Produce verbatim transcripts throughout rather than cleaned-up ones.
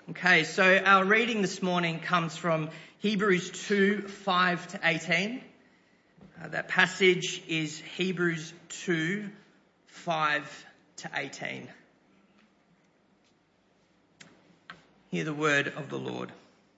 Okay, so our reading this morning comes from Hebrews two, five to eighteen. Uh, that passage is Hebrews two, five to eighteen. Hear the word of the Lord.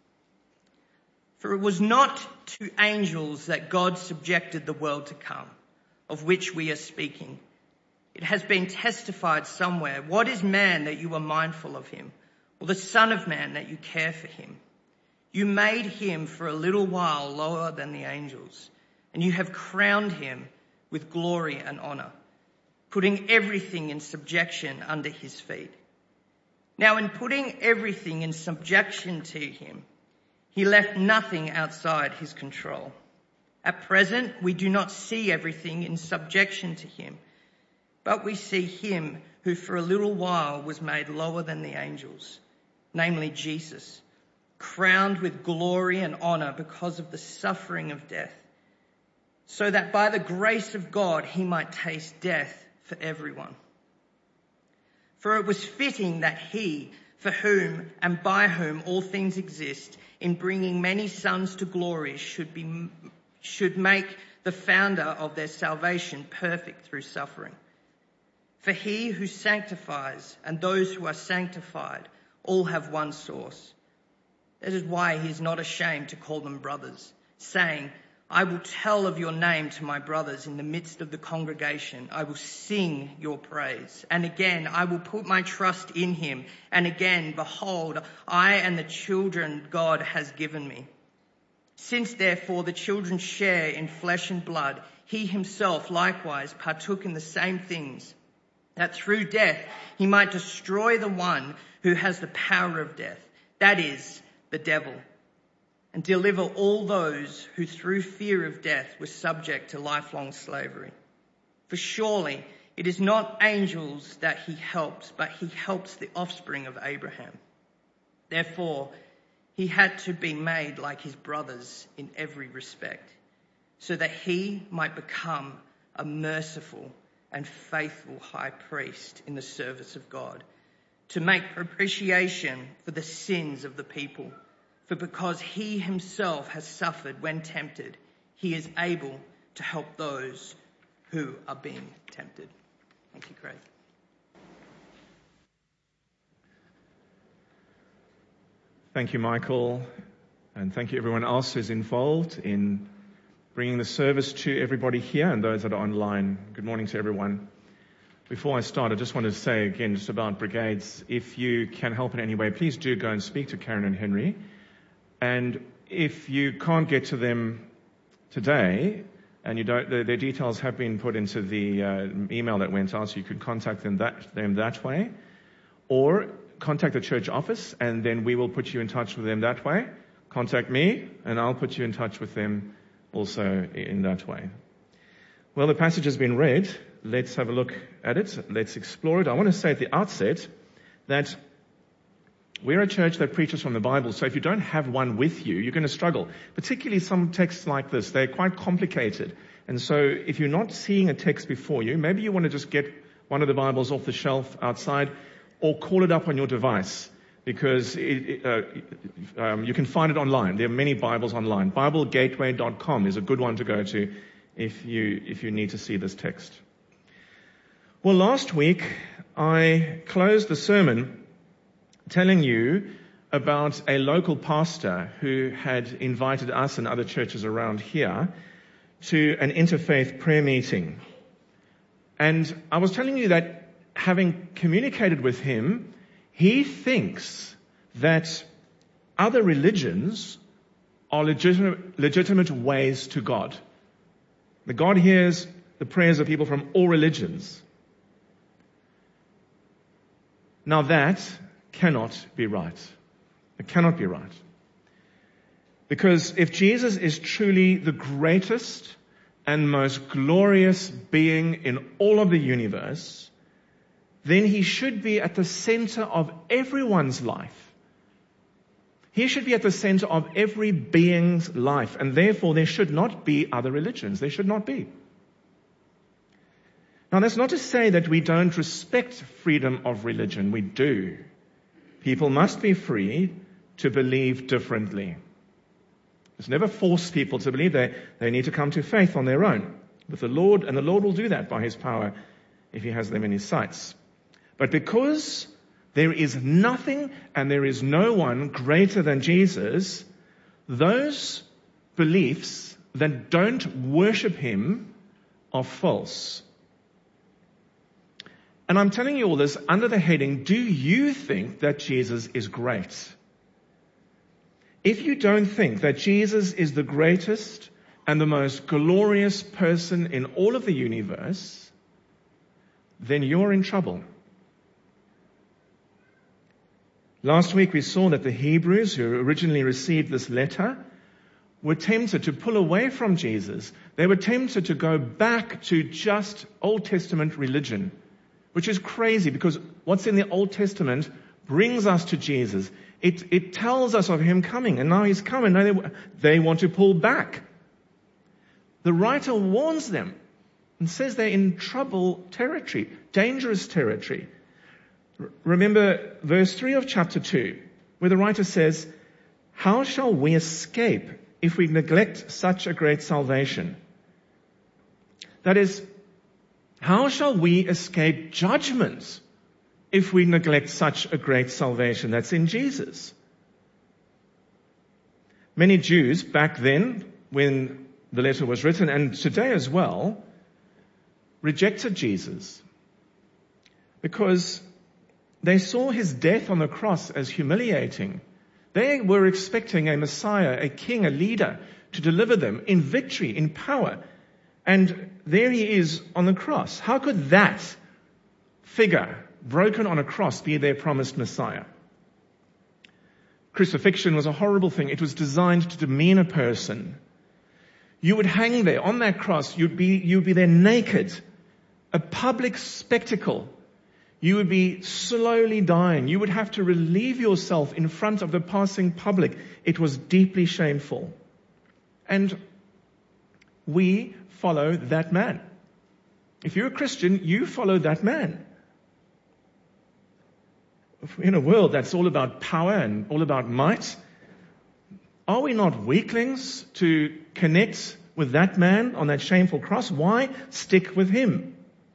For it was not to angels that God subjected the world to come, of which we are speaking. It has been testified somewhere, what is man that you are mindful of him, or the son of man that you care for him? You made him for a little while lower than the angels, and you have crowned him with glory and honor, putting everything in subjection under his feet. Now in putting everything in subjection to him, he left nothing outside his control. At present, we do not see everything in subjection to him, but we see him who for a little while was made lower than the angels, namely Jesus, crowned with glory and honor because of the suffering of death, so that by the grace of God he might taste death for everyone. For it was fitting that he, for whom and by whom all things exist, in bringing many sons to glory, should be should make the founder of their salvation perfect through suffering. For he who sanctifies and those who are sanctified all have one source. That is why he is not ashamed to call them brothers, saying, I will tell of your name to my brothers in the midst of the congregation. I will sing your praise. And again, I will put my trust in him. And again, behold, I and the children God has given me. Since therefore the children share in flesh and blood, he himself likewise partook in the same things, that through death he might destroy the one who has the power of death, that is, the devil, and deliver all those who through fear of death were subject to lifelong slavery. For surely it is not angels that he helps, but he helps the offspring of Abraham. Therefore, he had to be made like his brothers in every respect, so that he might become a merciful and faithful high priest in the service of God, to make propitiation for the sins of the people. For because he himself has suffered when tempted, he is able to help those who are being tempted. Thank you, Craig. Thank you, Michael, and thank you everyone else who's involved in bringing the service to everybody here and those that are online. Good morning to everyone. Before I start, I just want to say again just about brigades. If you can help in any way, please do go and speak to Karen and Henry. And if you can't get to them today, and you don't, their details have been put into the uh, email that went out, so you could contact them that, them that way, or contact the church office, and then we will put you in touch with them that way. Contact me, and I'll put you in touch with them also in that way. Well, the passage has been read. Let's have a look at it. Let's explore it. I want to say at the outset that we're a church that preaches from the Bible, so if you don't have one with you, you're going to struggle. Particularly some texts like this, they're quite complicated. And so if you're not seeing a text before you, maybe you want to just get one of the Bibles off the shelf outside, or call it up on your device, because it, it, uh, um, you can find it online. There are many Bibles online. Bible gateway dot com is a good one to go to if you if you need to see this text. Well, last week I closed the sermon telling you about a local pastor who had invited us and other churches around here to an interfaith prayer meeting. And I was telling you that having communicated with him, he thinks that other religions are legitimate, legitimate ways to God. That God hears the prayers of people from all religions. Now that cannot be right. It cannot be right. Because if Jesus is truly the greatest and most glorious being in all of the universe, then he should be at the center of everyone's life. He should be at the center of every being's life, and therefore there should not be other religions. There should not be. Now that's not to say that we don't respect freedom of religion. We do. people must be free to believe differently. It's never force people to believe. They, they need to come to faith on their own with the Lord, and the Lord will do that by his power if he has them in his sights. But because there is nothing and there is no one greater than Jesus, those beliefs that don't worship him are false. And I'm telling you all this under the heading, do you think that Jesus is great? If you don't think that Jesus is the greatest and the most glorious person in all of the universe, then you're in trouble. Last week we saw that the Hebrews who originally received this letter were tempted to pull away from Jesus. They were tempted to go back to just Old Testament religion, which is crazy because what's in the Old Testament brings us to Jesus. It, it tells us of him coming, and now he's coming. Now they, they want to pull back. The writer warns them and says they're in trouble territory, dangerous territory. Remember verse three of chapter two, where the writer says, how shall we escape if we neglect such a great salvation? That is, how shall we escape judgment if we neglect such a great salvation that's in Jesus? Many Jews back then, when the letter was written, and today as well, rejected Jesus because they saw his death on the cross as humiliating. They were expecting a Messiah, a king, a leader to deliver them in victory, in power. And there he is on the cross. How could that figure, broken on a cross, be their promised Messiah? Crucifixion was a horrible thing. It was designed to demean a person. You would hang there on that cross. You'd be, you'd be there naked, a public spectacle. You would be slowly dying. You would have to relieve yourself in front of the passing public. It was deeply shameful. And we follow that man. If you're a Christian, you follow that man. In a world that's all about power and all about might, are we not weaklings to connect with that man on that shameful cross? Why stick with him?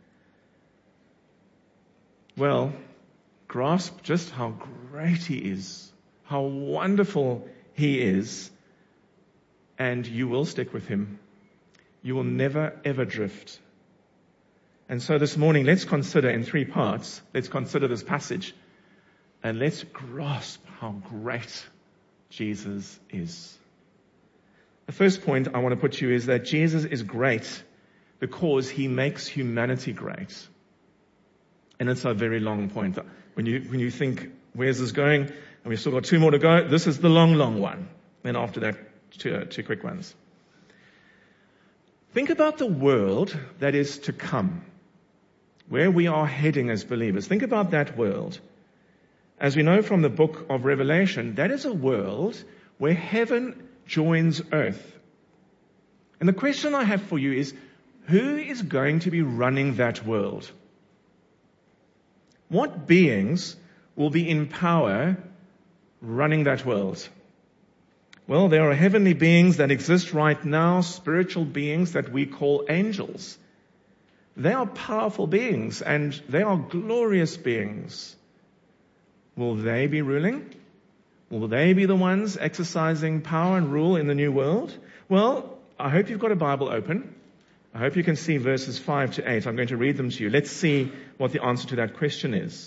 Well, grasp just how great he is, how wonderful he is, and you will stick with him. You will never, ever drift. And so this morning, let's consider in three parts, let's consider this passage, and let's grasp how great Jesus is. The first point I want to put to you is that Jesus is great because he makes humanity great. And it's a very long point. When you, when you think, where's this going? And we've still got two more to go. This is the long, long one. Then after that, two, uh, two quick ones. Think about the world that is to come, where we are heading as believers. Think about that world. As we know from the book of Revelation, that is a world where heaven joins earth. And the question I have for you is, who is going to be running that world? What beings will be in power running that world? Well, there are heavenly beings that exist right now, spiritual beings that we call angels. They are powerful beings and they are glorious beings. Will they be ruling? Will they be the ones exercising power and rule in the new world? Well, I hope you've got a Bible open. I hope you can see verses five to eight. I'm going to read them to you. Let's see what the answer to that question is.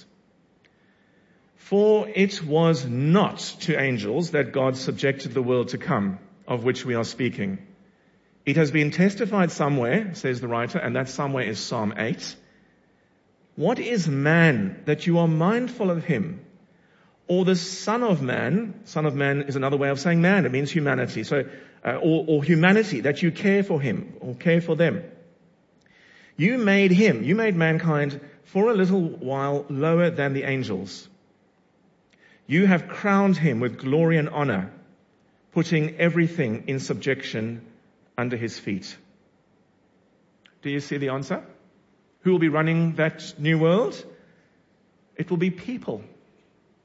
For it was not to angels that God subjected the world to come, of which we are speaking. It has been testified somewhere, says the writer, and that somewhere is Psalm eight. What is man that you are mindful of him? Or the Son of Man, Son of Man is another way of saying man, it means humanity. So, uh, or, or humanity, that you care for him, or care for them. You made him, you made mankind for a little while lower than the angels. You have crowned him with glory and honor, putting everything in subjection under his feet. Do you see the answer? Who will be running that new world? It will be people.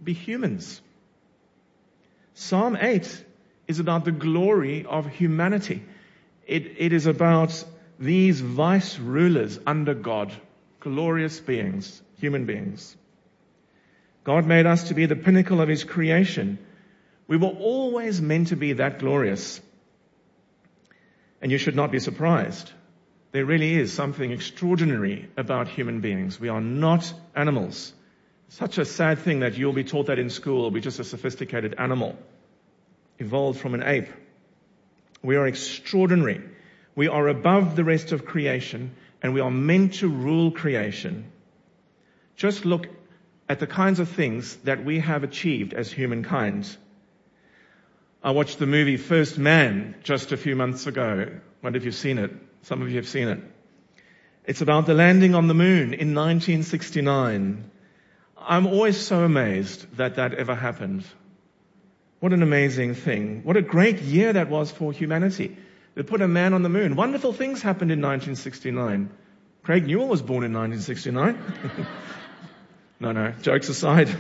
be humans. Psalm eight is about the glory of humanity. It, it is about these vice rulers under God, glorious beings, human beings. God made us to be the pinnacle of His creation. We were always meant to be that glorious. And you should not be surprised. There really is something extraordinary about human beings. We are not animals. Such a sad thing that you'll be taught that in school, we're just a sophisticated animal, evolved from an ape. We are extraordinary. We are above the rest of creation, and we are meant to rule creation. Just look at the kinds of things that we have achieved as humankind. I watched the movie First Man just a few months ago. Wonder if you've seen it. Some of you have seen it. It's about the landing on the moon in nineteen sixty-nine. I'm always so amazed that that ever happened. What an amazing thing. What a great year that was for humanity. They put a man on the moon. Wonderful things happened in nineteen sixty-nine. Craig Newell was born in nineteen sixty-nine. No, no, jokes aside.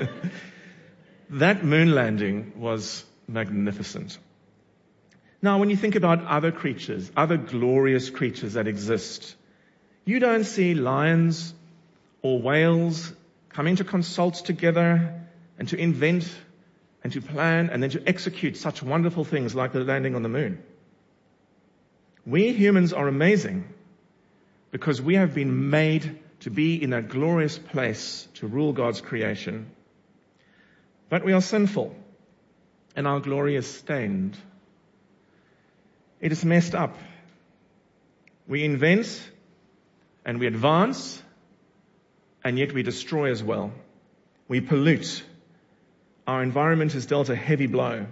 That moon landing was magnificent. Now, when you think about other creatures, other glorious creatures that exist, you don't see lions or whales coming to consult together and to invent and to plan and then to execute such wonderful things like the landing on the moon. We humans are amazing because we have been made to be in that glorious place to rule God's creation. But we are sinful and our glory is stained. It is messed up. We invent and we advance, and yet we destroy as well. We pollute. Our environment is dealt a heavy blow.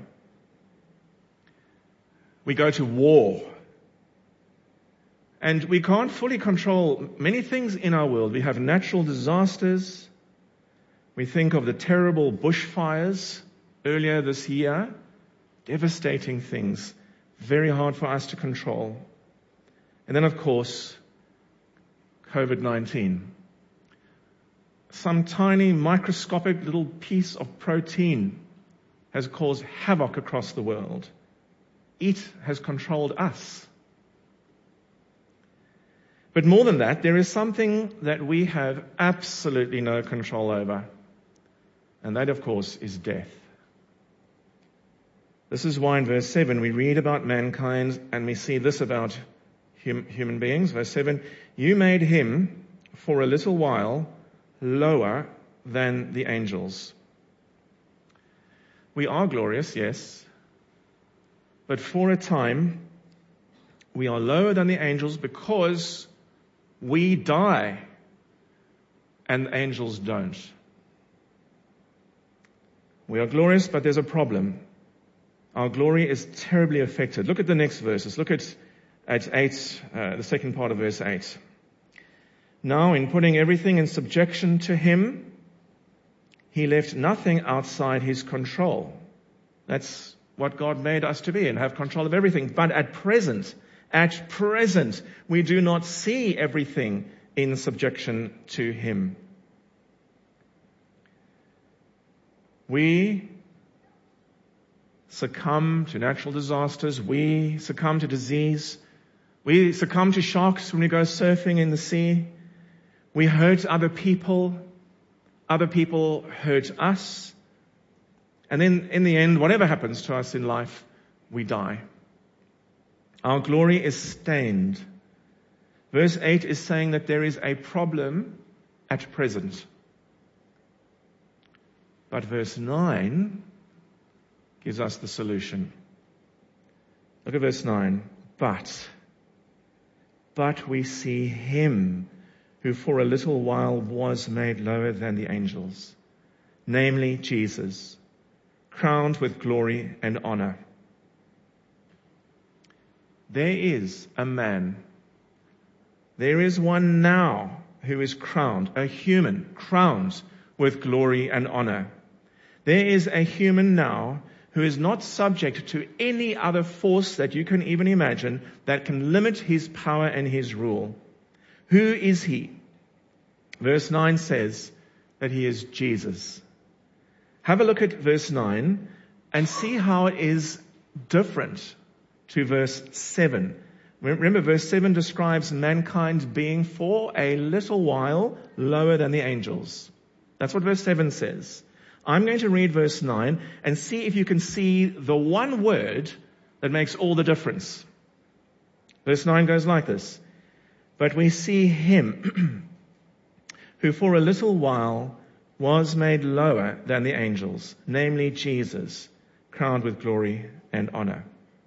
We go to war. And we can't fully control many things in our world. We have natural disasters. We think of the terrible bushfires earlier this year. Devastating things. Very hard for us to control. And then, of course, covid nineteen. Some tiny microscopic little piece of protein has caused havoc across the world. It has controlled us. But more than that, there is something that we have absolutely no control over. And that, of course, is death. This is why in verse seven we read about mankind and we see this about hum- human beings. Verse seven, you made him for a little while lower than the angels. We are glorious, yes, but for a time we are lower than the angels because we die and the angels don't. We are glorious, but there's a problem. Our glory is terribly affected. Look at the next verses. Look at, at eight, uh, the second part of verse eight. Now, in putting everything in subjection to him, he left nothing outside his control. That's what God made us to be, and have control of everything. But at present, at present, we do not see everything in subjection to him. We succumb to natural disasters. We succumb to disease. We succumb to sharks when we go surfing in the sea. We hurt other people. Other people hurt us. And then in the end, whatever happens to us in life, we die. Our glory is stained. Verse eight is saying that there is a problem at present. But verse nine gives us the solution. Look at verse nine. But, but we see him who for a little while was made lower than the angels, namely Jesus, crowned with glory and honor. There is a man, there is one now who is crowned, a human crowned with glory and honor. There is a human now who is not subject to any other force that you can even imagine that can limit his power and his rule. Who is he? Verse nine says that he is Jesus. Have a look at verse nine and see how it is different to verse seven. Remember, verse seven describes mankind being for a little while lower than the angels. That's what verse seven says. I'm going to read verse nine and see if you can see the one word that makes all the difference. Verse nine goes like this. But we see him who for a little while was made lower than the angels, namely Jesus, crowned with glory and honor.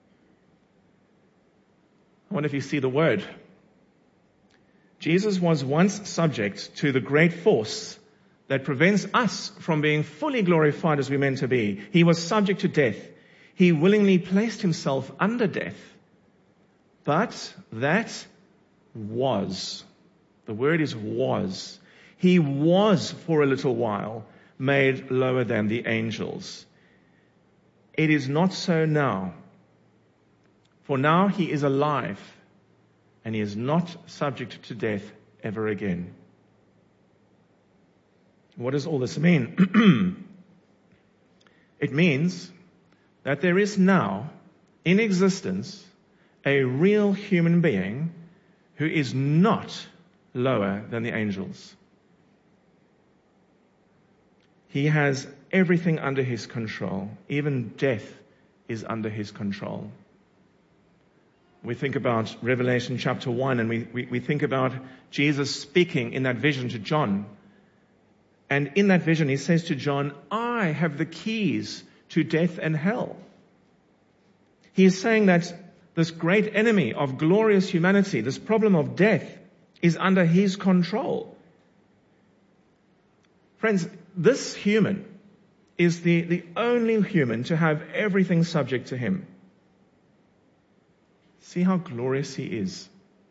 I wonder if you see the word. Jesus was once subject to the great force that prevents us from being fully glorified as we're meant to be. He was subject to death. He willingly placed himself under death. But that was, the word is was. He was for a little while made lower than the angels. It is not so now. For now he is alive and he is not subject to death ever again. What does all this mean? It means that there is now in existence a real human being who is not lower than the angels. He has everything under his control. Even death is under his control. We think about Revelation chapter one and we, we, we think about Jesus speaking in that vision to John. And in that vision he says to John, I have the keys to death and hell. He is saying that this great enemy of glorious humanity, this problem of death, is under his control. Friends, this human is the, the only human to have everything subject to him. See how glorious he is.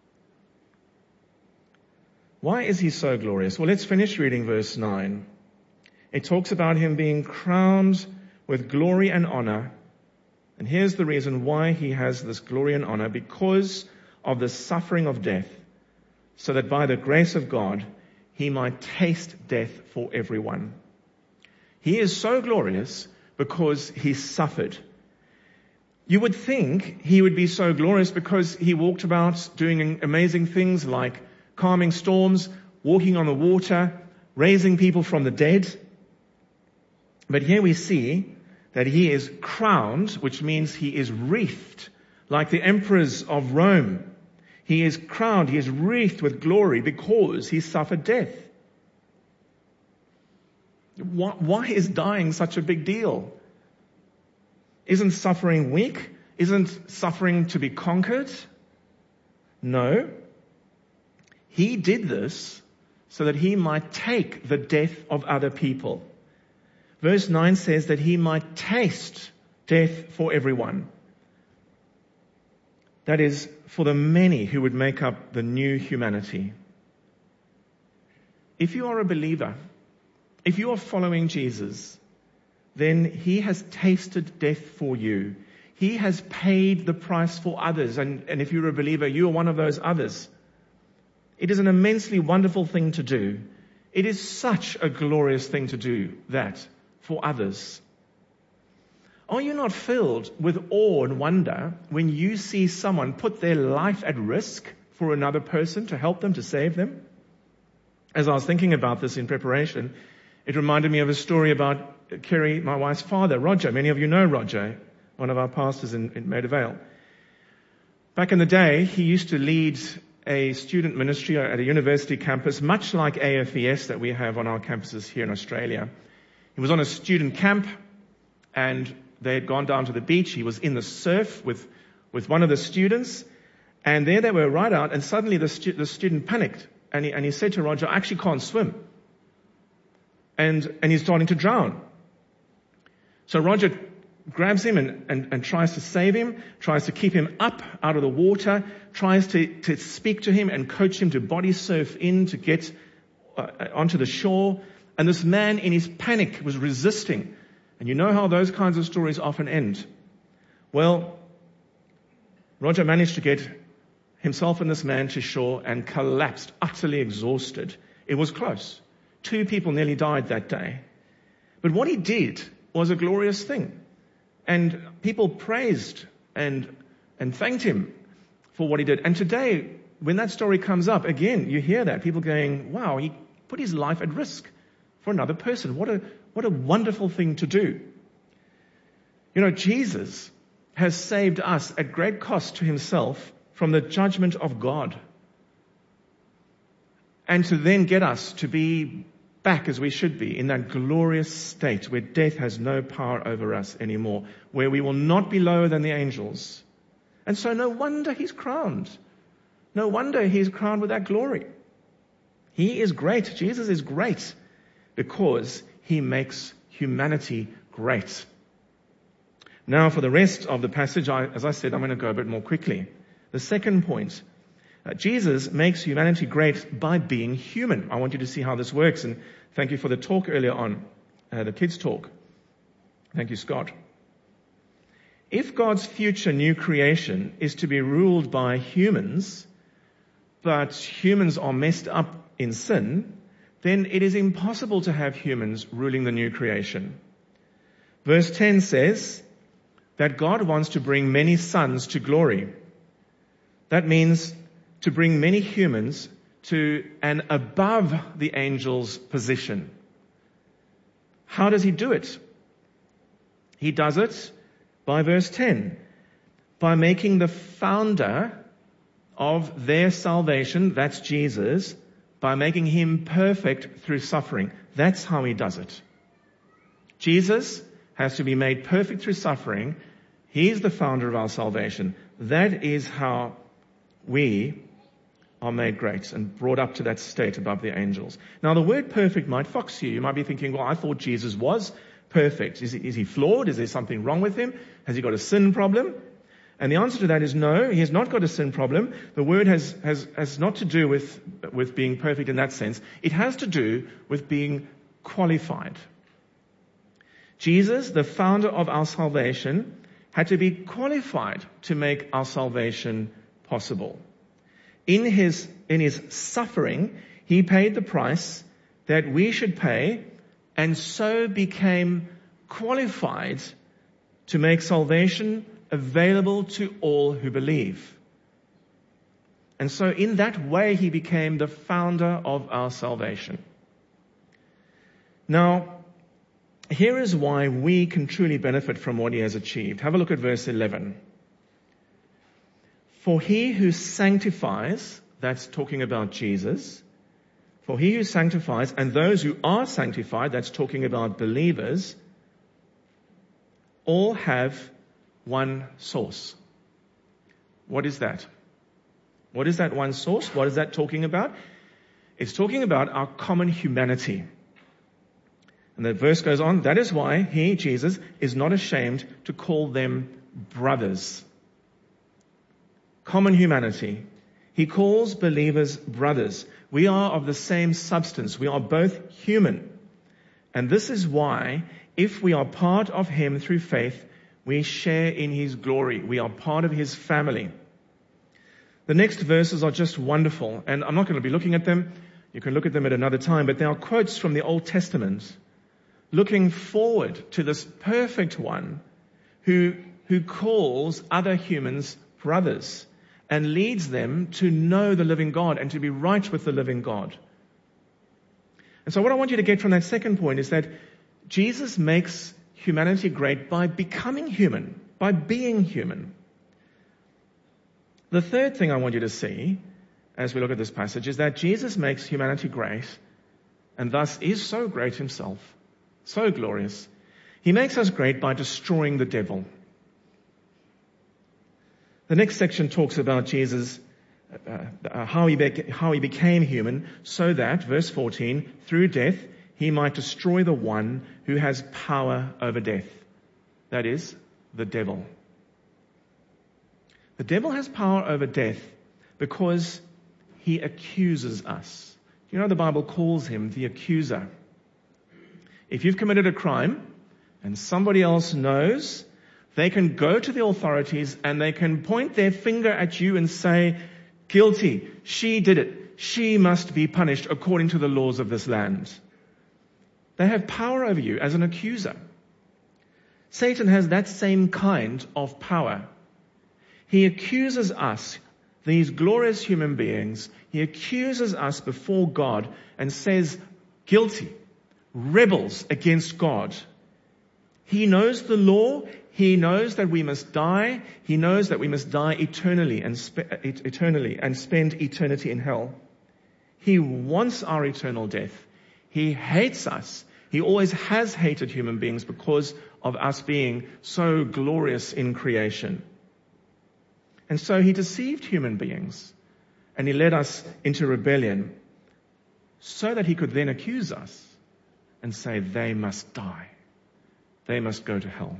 Why is he so glorious? Well, let's finish reading verse nine. It talks about him being crowned with glory and honor. And here's the reason why he has this glory and honor: because of the suffering of death, so that by the grace of God, he might taste death for everyone. He is so glorious because he suffered. You would think he would be so glorious because he walked about doing amazing things like calming storms, walking on the water, raising people from the dead. But here we see that he is crowned, which means he is wreathed, like the emperors of Rome. He is crowned, he is wreathed with glory because he suffered death. Why, why is dying such a big deal? Isn't suffering weak? Isn't suffering to be conquered? No. He did this so that he might take the death of other people. Verse nine says that he might taste death for everyone. That is, for the many who would make up the new humanity. If you are a believer, if you are following Jesus, then he has tasted death for you. He has paid the price for others. And, and if you're a believer, you are one of those others. It is an immensely wonderful thing to do. It is such a glorious thing to do that for others. Are you not filled with awe and wonder when you see someone put their life at risk for another person to help them, to save them? As I was thinking about this in preparation, it reminded me of a story about Kerry, my wife's father, Roger. Many of you know Roger, one of our pastors in, in Maida Vale. Back in the day, he used to lead a student ministry at a university campus, much like A F E S that we have on our campuses here in Australia. He was on a student camp, and they had gone down to the beach. He was in the surf with, with one of the students, and there they were right out, and suddenly the, stu- the student panicked, and he, and he said to Roger, I actually can't swim. And, and he's starting to drown. So Roger grabs him and, and, and tries to save him, tries to keep him up out of the water, tries to, to speak to him and coach him to body surf in to get uh, onto the shore. And this man in his panic was resisting. And you know how those kinds of stories often end. Well, Roger managed to get himself and this man to shore and collapsed, utterly exhausted. It was close. Two people nearly died that day. But what he did was a glorious thing. And people praised and, and thanked him for what he did. And today, when that story comes up, again, you hear that. People going, wow, he put his life at risk for another person. What a, what a wonderful thing to do. You know, Jesus has saved us at great cost to himself from the judgment of God. And to then get us to be back as we should be in that glorious state where death has no power over us anymore, where we will not be lower than the angels. And so no wonder he's crowned. No wonder he's crowned with that glory. He is great. Jesus is great because he makes humanity great. Now for the rest of the passage, I, as I said, I'm going to go a bit more quickly. The second point, uh, Jesus makes humanity great by being human. I want you to see how this works, and thank you for the talk earlier on, uh, the kids' talk. Thank you, Scott. If God's future new creation is to be ruled by humans, but humans are messed up in sin, then it is impossible to have humans ruling the new creation. Verse ten says that God wants to bring many sons to glory. That means to bring many humans to an above the angels position. How does he do it? He does it by verse ten, by making the founder of their salvation, that's Jesus, by making him perfect through suffering. That's how he does it. Jesus has to be made perfect through suffering. He is the founder of our salvation. That is how we are made great and brought up to that state above the angels. Now the word perfect might fox you. You might be thinking, well, I thought Jesus was perfect. Is he, is he flawed? Is there something wrong with him? Has he got a sin problem? And the answer to that is no, he has not got a sin problem. The word has, has, has not to do with, with being perfect in that sense. It has to do with being qualified. Jesus, the founder of our salvation, had to be qualified to make our salvation possible. In his, in his suffering, he paid the price that we should pay, and so became qualified to make salvation available to all who believe. And so in that way, he became the founder of our salvation. Now, here is why we can truly benefit from what he has achieved. Have a look at verse eleven. For he who sanctifies, that's talking about Jesus, for he who sanctifies and those who are sanctified, that's talking about believers, all have one source. What is that? What is that one source? What is that talking about? It's talking about our common humanity. And the verse goes on, that is why he, Jesus, is not ashamed to call them brothers. Common humanity. He calls believers brothers. We are of the same substance. We are both human. And this is why, if we are part of him through faith, we share in his glory. We are part of his family. The next verses are just wonderful, and I'm not going to be looking at them. You can look at them at another time, but they are quotes from the Old Testament, looking forward to this perfect one who, who calls other humans brothers and leads them to know the living God and to be right with the living God. And so what I want you to get from that second point is that Jesus makes humanity great by becoming human, by being human. The third thing I want you to see as we look at this passage is that Jesus makes humanity great and thus is so great himself, so glorious. He makes us great by destroying the devil. The next section talks about Jesus, uh, uh, how he be- how he became human so that, verse fourteen, through death, he might destroy the one who has power over death. That is, the devil. The devil has power over death because he accuses us. You know, the Bible calls him the accuser. If you've committed a crime and somebody else knows, they can go to the authorities and they can point their finger at you and say, guilty, she did it. She must be punished according to the laws of this land. They have power over you as an accuser. Satan has that same kind of power. He accuses us, these glorious human beings, he accuses us before God and says, guilty, rebels against God. He knows the law. He knows that we must die. He knows that we must die eternally and spe- eternally and spend eternity in hell. He wants our eternal death. He hates us. He always has hated human beings because of us being so glorious in creation. And so he deceived human beings and he led us into rebellion so that he could then accuse us and say they must die. They must go to hell.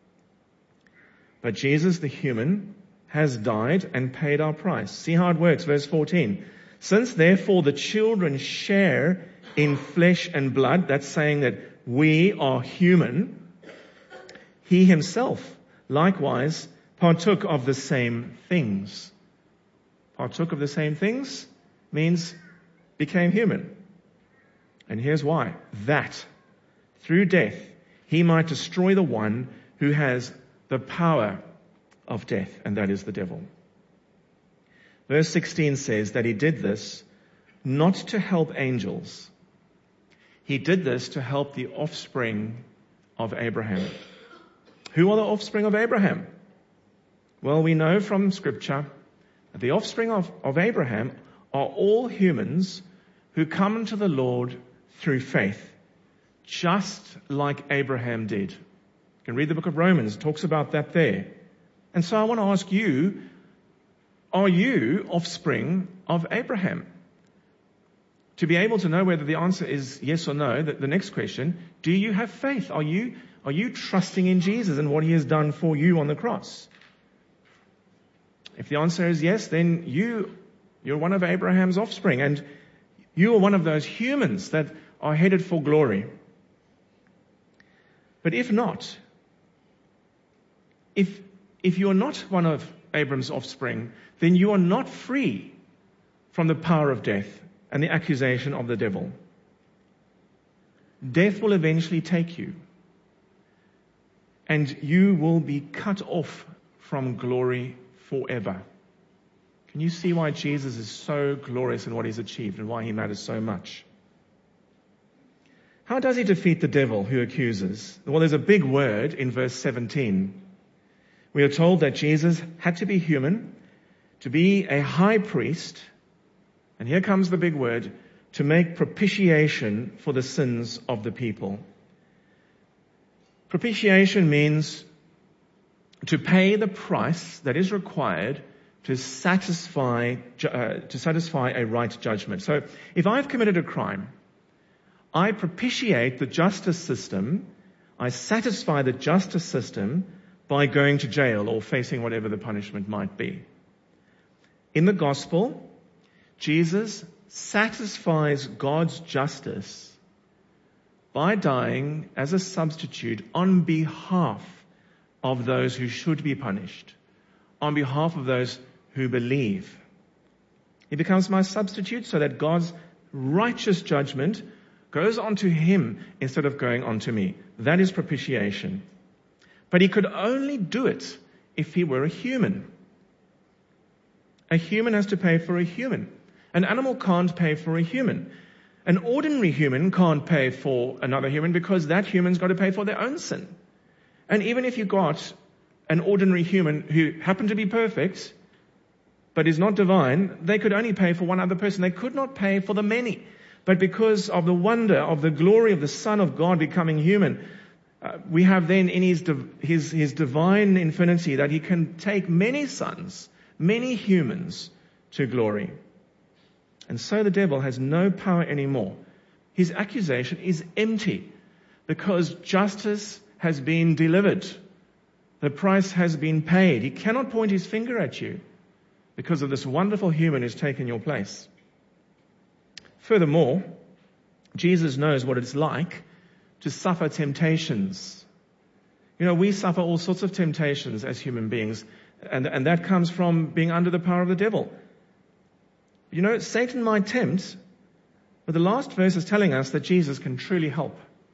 But Jesus, the human, has died and paid our price. See how it works, verse fourteen. Since therefore the children share in flesh and blood, that's saying that we are human, he himself likewise partook of the same things. Partook of the same things means became human. And here's why. That through death he might destroy the one who has the power of death, and that is the devil. Verse sixteen says that he did this not to help angels. He did this to help the offspring of Abraham. Who are the offspring of Abraham? Well, we know from Scripture that the offspring of, of Abraham are all humans who come to the Lord through faith, just like Abraham did. You can read the book of Romans, it talks about that there. And so I want to ask you, are you offspring of Abraham? To be able to know whether the answer is yes or no, the, the next question, do you have faith? Are you, are you trusting in Jesus and what he has done for you on the cross? If the answer is yes, then you, you're one of Abraham's offspring, and you are one of those humans that are headed for glory. But if not, if, if you're not one of Abraham's offspring, then you are not free from the power of death and the accusation of the devil. Death will eventually take you, and you will be cut off from glory forever. Can you see why Jesus is so glorious in what he's achieved and why he matters so much? How does he defeat the devil who accuses? Well, there's a big word in verse seventeen. We are told that Jesus had to be human, to be a high priest, and here comes the big word, to make propitiation for the sins of the people. Propitiation means to pay the price that is required to satisfy uh, to satisfy a right judgment. So if I've committed a crime, I propitiate the justice system, I satisfy the justice system by going to jail or facing whatever the punishment might be. In the gospel, Jesus satisfies God's justice by dying as a substitute on behalf of those who should be punished, on behalf of those who believe. He becomes my substitute so that God's righteous judgment goes onto him instead of going onto me. That is propitiation. But he could only do it if he were a human. A human has to pay for a human. An animal can't pay for a human. An ordinary human can't pay for another human because that human's got to pay for their own sin. And even if you got an ordinary human who happened to be perfect, but is not divine, they could only pay for one other person. They could not pay for the many. But because of the wonder of the glory of the Son of God becoming human, uh, we have then in his, div- his, his divine infinity that he can take many sons, many humans to glory. And so the devil has no power anymore. His accusation is empty because justice has been delivered. The price has been paid. He cannot point his finger at you because of this wonderful human who's taken your place. Furthermore, Jesus knows what it's like to suffer temptations. You know, we suffer all sorts of temptations as human beings, and, and that comes from being under the power of the devil. You know, Satan might tempt, but the last verse is telling us that Jesus can truly help.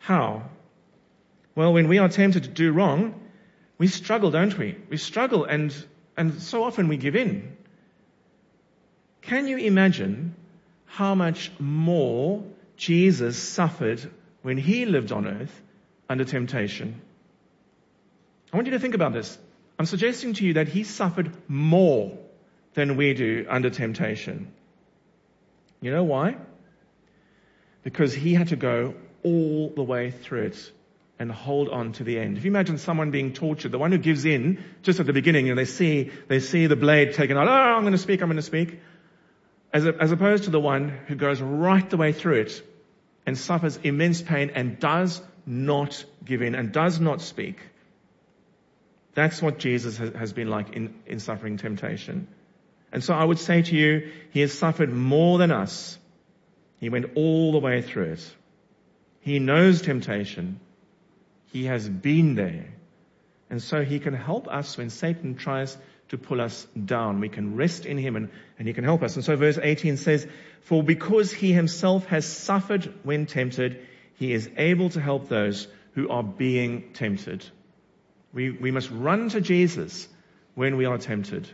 How? Well, when we are tempted to do wrong, we struggle, don't we? We struggle and, and so often we give in. Can you imagine how much more Jesus suffered when he lived on earth under temptation? I want you to think about this. I'm suggesting to you that he suffered more than we do under temptation. You know why? Because he had to go all the way through it and hold on to the end. If you imagine someone being tortured, the one who gives in just at the beginning, you know, they see, they see the blade taken out, oh, I'm going to speak, I'm going to speak. As, a, as opposed to the one who goes right the way through it and suffers immense pain and does not give in and does not speak. That's what Jesus has, has been like in, in suffering temptation. And so I would say to you, he has suffered more than us. He went all the way through it. He knows temptation. He has been there. And so he can help us when Satan tries to pull us down. We can rest in him and, and he can help us. And so verse eighteen says, for because he himself has suffered when tempted, he is able to help those who are being tempted. We, we must run to Jesus when we are tempted.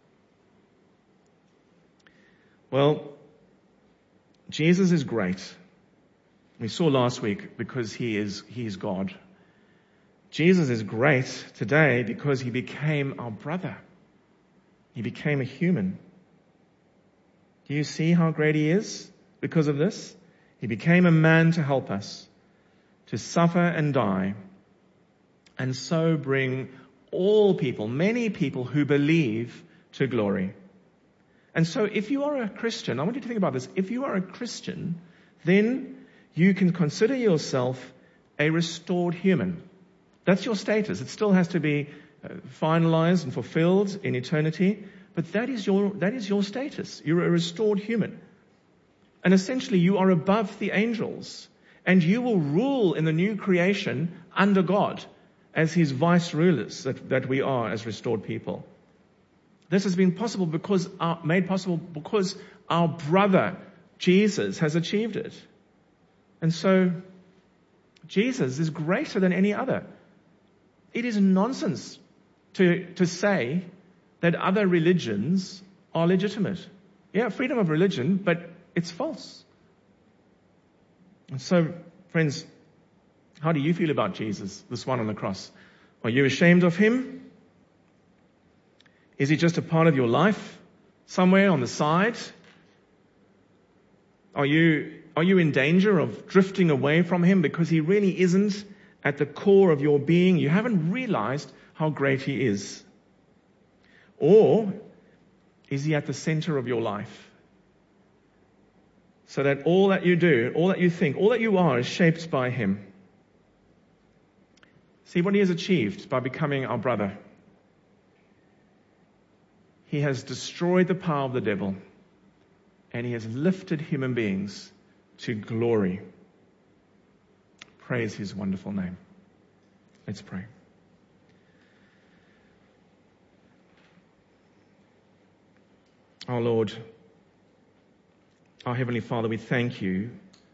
Well, Jesus is great. We saw last week because he is, he is God. Jesus is great today because he became our brother. He became a human. Do you see how great he is because of this? He became a man to help us, to suffer and die, and so bring all people, many people who believe, to glory. And so if you are a Christian, I want you to think about this. If you are a Christian, then you can consider yourself a restored human. That's your status. It still has to be uh, finalized and fulfilled in eternity, but that is your, that is your status. You're a restored human. And essentially you are above the angels, and you will rule in the new creation under God as his vice rulers that, that we are as restored people. This has been possible because, our, made possible because our brother Jesus has achieved it. And so Jesus is greater than any other. It is nonsense to, to say that other religions are legitimate. Yeah, freedom of religion, but it's false. And so, friends, how do you feel about Jesus, this one on the cross? Are you ashamed of him? Is he just a part of your life, somewhere on the side? Are you, are you in danger of drifting away from him because he really isn't at the core of your being? You haven't realized how great he is. Or is he at the center of your life? So that all that you do, all that you think, all that you are is shaped by him. See what he has achieved by becoming our brother. He has destroyed the power of the devil, and he has lifted human beings to glory. Praise his wonderful name. Let's pray. Our Lord, our Heavenly Father, we thank you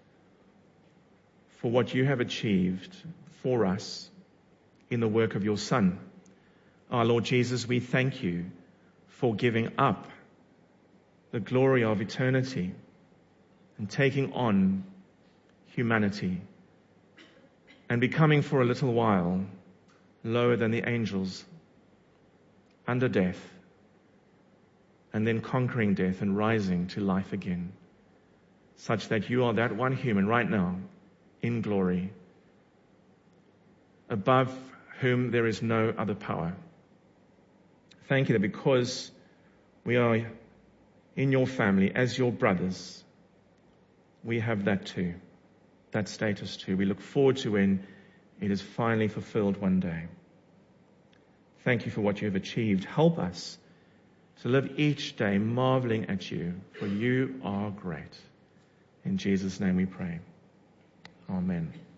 for what you have achieved for us in the work of your Son. Our Lord Jesus, we thank you for giving up the glory of eternity and taking on humanity and becoming for a little while lower than the angels under death, and then conquering death and rising to life again, such that you are that one human right now in glory, above whom there is no other power. Thank you that because we are in your family as your brothers, we have that too, that status too. We look forward to when it is finally fulfilled one day. Thank you for what you have achieved. Help us to live each day marveling at you, for you are great. In Jesus' name we pray. Amen.